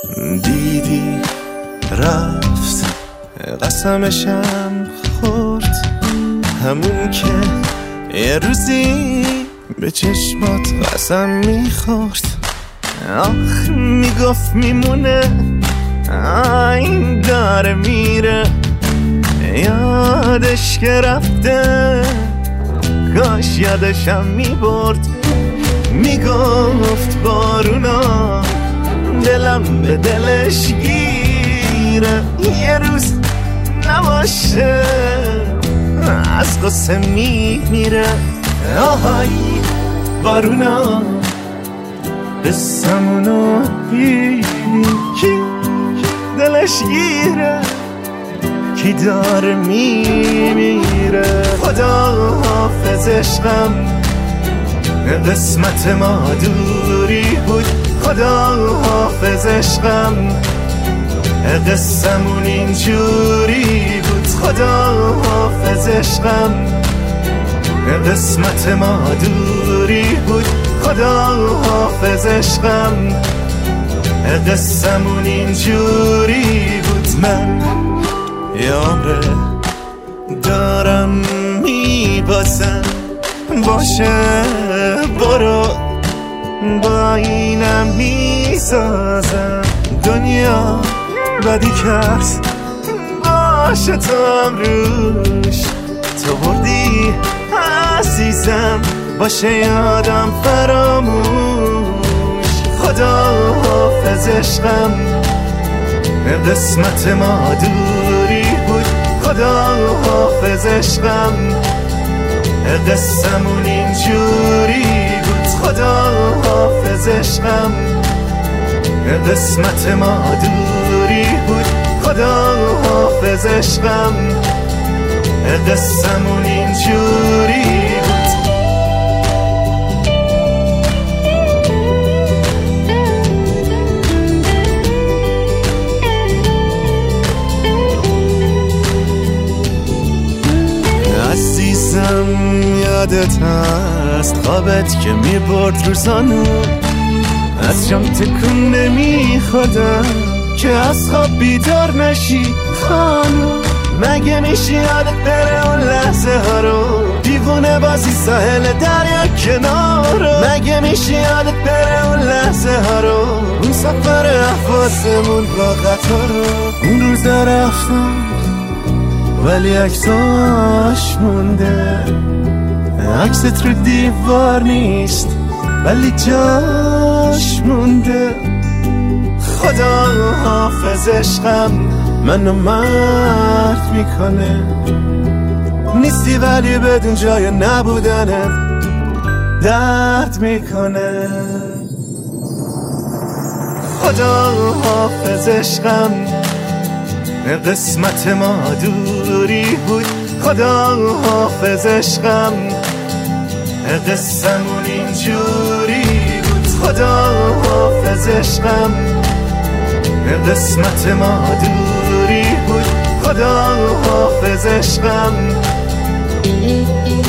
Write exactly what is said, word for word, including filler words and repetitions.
دیدی رفت قسمشم خورد، همون که یه روزی به چشمات قسم میخورد. آخ میگفت میمونه، این داره میره، یادش که رفته، کاش یادشم میبرد. میگفت بارونا دلم به دلش گیره، یه روز نباشه از قصه میمیره. آهای بارونا قصمونو دیدی، کی دلش گیره، کی داره میمیره. خدا حافظ عشقم، قسمت ما دوری بود. خدا حافظ عشقم، قصمون اینجوری بود. خدا حافظ عشقم، قسمت ما دوری بود. خدا حافظ عشقم، قصمون اینجوری بود. من یه عمره دارم میبازم، باشه برو با اینم میسازم. دنیا بدی کرد، باشه تو هم روش، تو بردی عزیزم، باشه یادم فراموش. خدا حافظ عشقم، قسمت ما دوری بود. خدا حافظ عشقم، قصمون اینجوری بود. خدا حافظ عشقم، قسمت ما دوری بود. خدا حافظ عشقم، قصمون اینجوری بود. عزیزم یادت هست خوابت که میبرد روزانو، از جام تکون نمیخوردم که از خواب بیدار نشی خانو. مگه میشه یادت بره اون لحظه ها رو، دیوونه بازی ساحل دریا کنارو. مگه میشه یادت بره اون لحظه ها رو، اون سفر احواسمون با قطار رو. اون روزا رفتم ولی عکساش مونده، عکست رو دیوار نیست ولی جاش مونده. خدا حافظ عشقم، منو مرد میکنه، نیستی ولی بدون جای نبودنت درد میکنه. خدا حافظ عشقم، قسمت ما دوری بود. خدا حافظ عشقم، قصمون اینجوری بود. خدا حافظ عشقم، قسمت ما دوری بود. خدا حافظ عشقم.